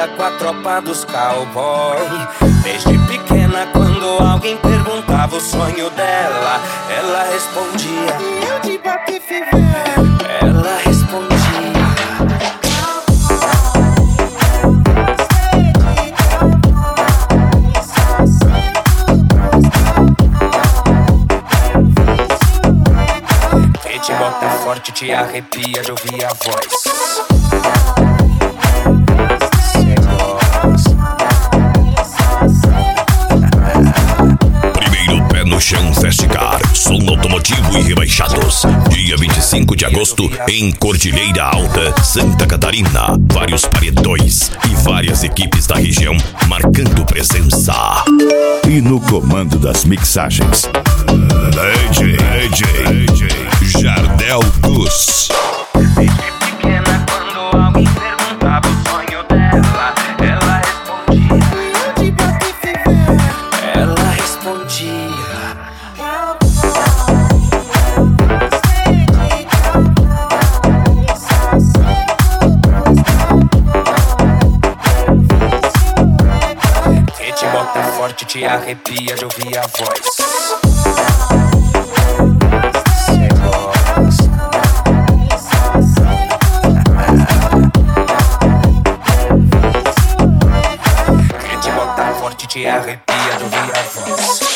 com a tropa dos cowboy. Desde pequena, quando alguém perguntava o sonho dela, ela respondia: eu de Bote Fever. Ela respondia. Te bota forte, te arrepia de ouvir a voz. Primeiro pé no chão, Festicar, som automotivo e rebaixados. Dia 25 de agosto, em Cordilheira Alta, Santa Catarina. Vários paredões e várias equipes da região marcando presença. E no comando das mixagens, DJ Jardel Gus. Desde pequena, quando alguém perguntava o sonho dela, ela respondia: eu de Bote Fever. Ela respondia. Que te bota forte, te arrepia de ouvir a voz. Te arrepia de ouvir a voz.